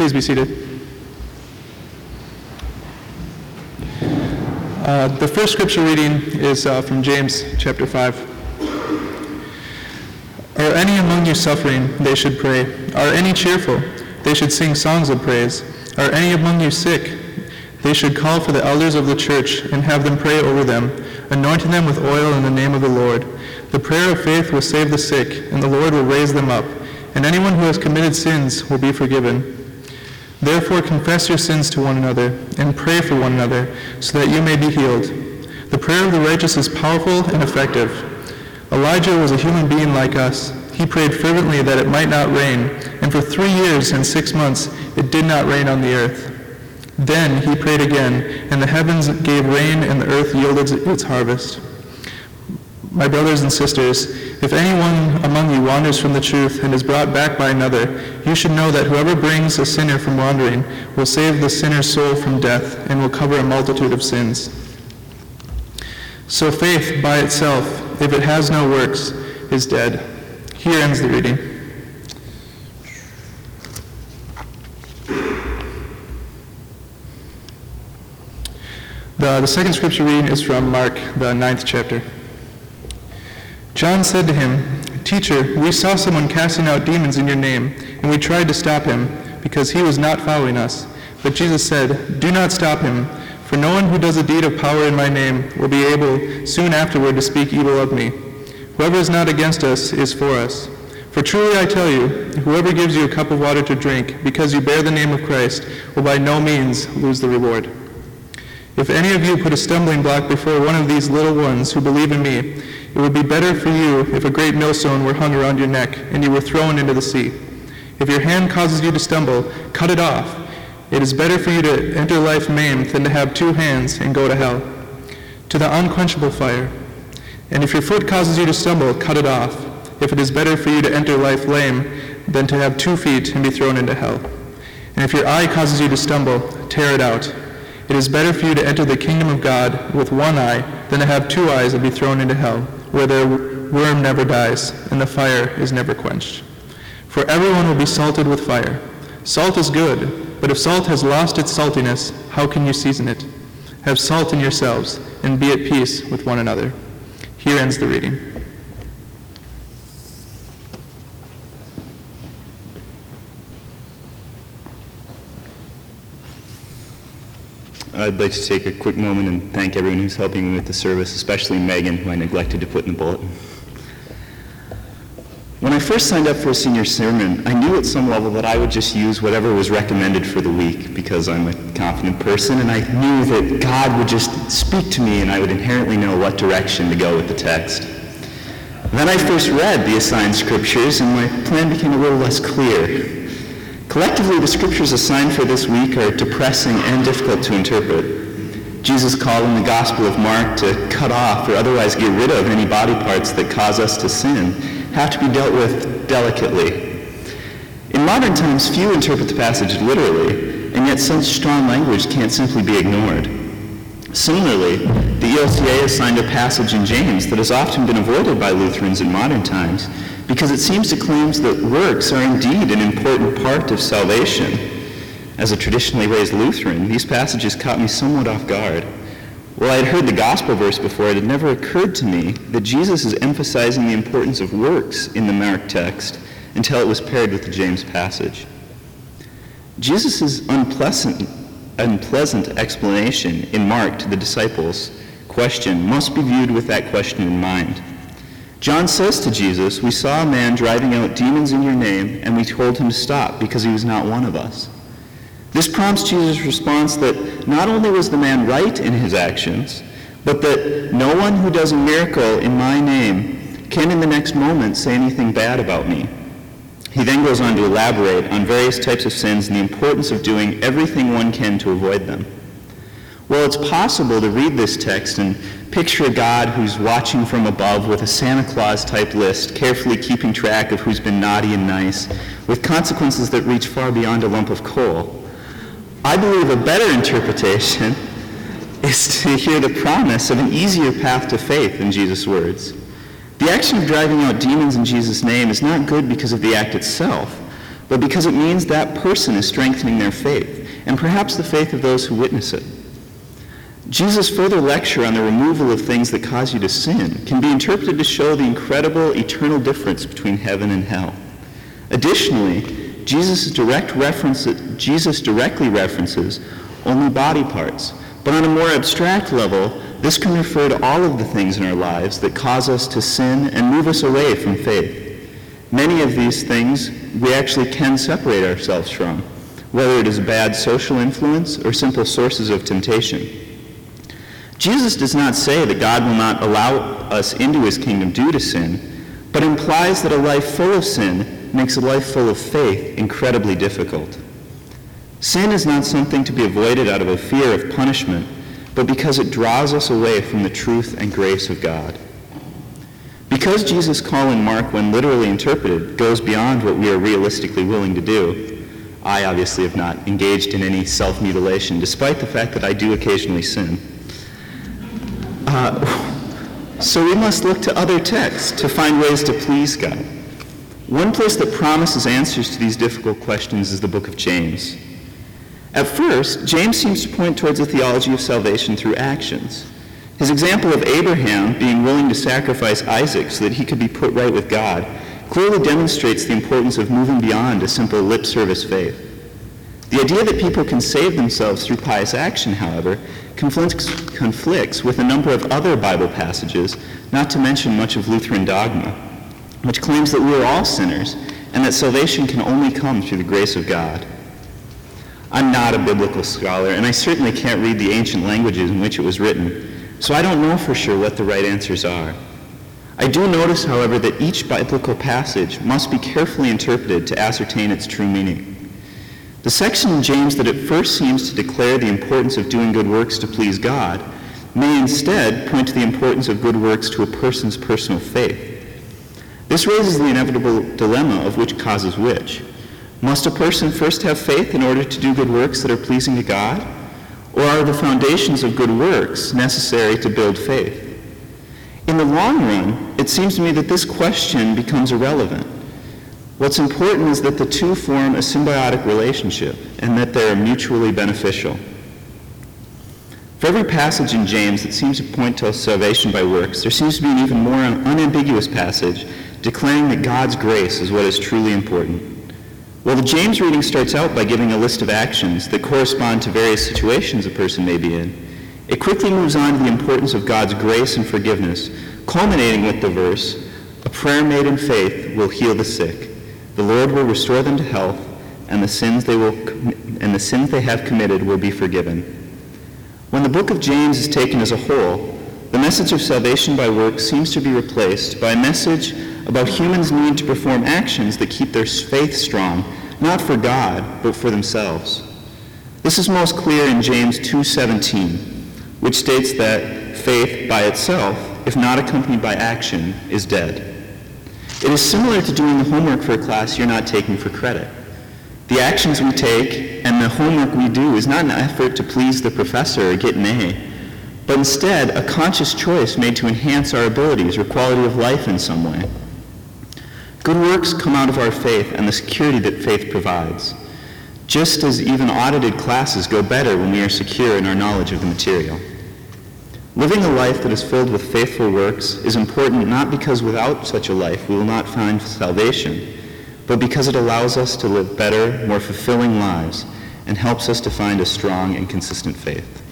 Please be seated. The first scripture reading is from James chapter 5. Are any among you suffering? They should pray. Are any cheerful? They should sing songs of praise. Are any among you sick? They should call for the elders of the church and have them pray over them, anointing them with oil in the name of the Lord. The prayer of faith will save the sick, and the Lord will raise them up, and anyone who has committed sins will be forgiven. Therefore confess your sins to one another, and pray for one another, so that you may be healed. The prayer of the righteous is powerful and effective. Elijah was a human being like us. He prayed fervently that it might not rain, and for 3 years and 6 months it did not rain on the earth. Then he prayed again, and the heavens gave rain, and the earth yielded its harvest. My brothers and sisters, if anyone among you wanders from the truth and is brought back by another, you should know that whoever brings a sinner from wandering will save the sinner's soul from death and will cover a multitude of sins. So faith by itself, if it has no works, is dead. Here ends the reading. The second scripture reading is from Mark, the 9th chapter. John said to him, "Teacher, we saw someone casting out demons in your name, and we tried to stop him, because he was not following us." But Jesus said, "Do not stop him, for no one who does a deed of power in my name will be able soon afterward to speak evil of me. Whoever is not against us is for us. For truly I tell you, whoever gives you a cup of water to drink, because you bear the name of Christ, will by no means lose the reward. If any of you put a stumbling block before one of these little ones who believe in me, it would be better for you if a great millstone were hung around your neck and you were thrown into the sea. If your hand causes you to stumble, cut it off. It is better for you to enter life maimed than to have 2 hands and go to hell, to the unquenchable fire. And if your foot causes you to stumble, cut it off. If it is better for you to enter life lame than to have 2 feet and be thrown into hell. And if your eye causes you to stumble, tear it out. It is better for you to enter the kingdom of God with 1 eye than to have 2 eyes and be thrown into hell, where their worm never dies and the fire is never quenched. For everyone will be salted with fire. Salt is good, but if salt has lost its saltiness, how can you season it? Have salt in yourselves and be at peace with one another." Here ends the reading. I'd like to take a quick moment and thank everyone who's helping me with the service, especially Megan, who I neglected to put in the bulletin. When I first signed up for a senior sermon, I knew at some level that I would just use whatever was recommended for the week because I'm a confident person, and I knew that God would just speak to me and I would inherently know what direction to go with the text. Then I first read the assigned scriptures and my plan became a little less clear. Collectively, the scriptures assigned for this week are depressing and difficult to interpret. Jesus' call in the Gospel of Mark to cut off or otherwise get rid of any body parts that cause us to sin have to be dealt with delicately. In modern times, few interpret the passage literally, and yet such strong language can't simply be ignored. Similarly, the ELCA assigned a passage in James that has often been avoided by Lutherans in modern times because it seems to claim that works are indeed an important part of salvation. As a traditionally raised Lutheran, these passages caught me somewhat off guard. While I had heard the gospel verse before, it had never occurred to me that Jesus is emphasizing the importance of works in the Mark text until it was paired with the James passage. Jesus' unpleasant explanation in Mark to the disciples' question must be viewed with that question in mind. John says to Jesus, "We saw a man driving out demons in your name, and we told him to stop because he was not one of us." This prompts Jesus' response that not only was the man right in his actions, but that no one who does a miracle in my name can in the next moment say anything bad about me. He then goes on to elaborate on various types of sins and the importance of doing everything one can to avoid them. Well, it's possible to read this text and picture a God who's watching from above with a Santa Claus-type list, carefully keeping track of who's been naughty and nice, with consequences that reach far beyond a lump of coal. I believe a better interpretation is to hear the promise of an easier path to faith in Jesus' words. The action of driving out demons in Jesus' name is not good because of the act itself, but because it means that person is strengthening their faith, and perhaps the faith of those who witness it. Jesus' further lecture on the removal of things that cause you to sin can be interpreted to show the incredible eternal difference between heaven and hell. Additionally, Jesus directly references only body parts, but on a more abstract level, this can refer to all of the things in our lives that cause us to sin and move us away from faith. Many of these things we actually can separate ourselves from, whether it is bad social influence or simple sources of temptation. Jesus does not say that God will not allow us into his kingdom due to sin, but implies that a life full of sin makes a life full of faith incredibly difficult. Sin is not something to be avoided out of a fear of punishment, but because it draws us away from the truth and grace of God. Because Jesus' call in Mark, when literally interpreted, goes beyond what we are realistically willing to do, I obviously have not engaged in any self-mutilation, despite the fact that I do occasionally sin. So we must look to other texts to find ways to please God. One place that promises answers to these difficult questions is the book of James. At first, James seems to point towards a theology of salvation through actions. His example of Abraham being willing to sacrifice Isaac so that he could be put right with God clearly demonstrates the importance of moving beyond a simple lip service faith. The idea that people can save themselves through pious action, however, conflicts with a number of other Bible passages, not to mention much of Lutheran dogma, which claims that we are all sinners and that salvation can only come through the grace of God. I'm not a biblical scholar, and I certainly can't read the ancient languages in which it was written, so I don't know for sure what the right answers are. I do notice, however, that each biblical passage must be carefully interpreted to ascertain its true meaning. The section in James that at first seems to declare the importance of doing good works to please God may instead point to the importance of good works to a person's personal faith. This raises the inevitable dilemma of which causes which. Must a person first have faith in order to do good works that are pleasing to God? Or are the foundations of good works necessary to build faith? In the long run, it seems to me that this question becomes irrelevant. What's important is that the two form a symbiotic relationship and that they are mutually beneficial. For every passage in James that seems to point to salvation by works, there seems to be an even more unambiguous passage declaring that God's grace is what is truly important. While the James reading starts out by giving a list of actions that correspond to various situations a person may be in, it quickly moves on to the importance of God's grace and forgiveness, culminating with the verse, "A prayer made in faith will heal the sick. The Lord will restore them to health, and the sins they have committed will be forgiven." When the book of James is taken as a whole, the message of salvation by works seems to be replaced by a message about humans' need to perform actions that keep their faith strong, not for God, but for themselves. This is most clear in James 2:17, which states that faith by itself, if not accompanied by action, is dead. It is similar to doing the homework for a class you're not taking for credit. The actions we take and the homework we do is not an effort to please the professor or get an A, but instead a conscious choice made to enhance our abilities or quality of life in some way. Good works come out of our faith and the security that faith provides, just as even audited classes go better when we are secure in our knowledge of the material. Living a life that is filled with faithful works is important not because without such a life we will not find salvation, but because it allows us to live better, more fulfilling lives and helps us to find a strong and consistent faith.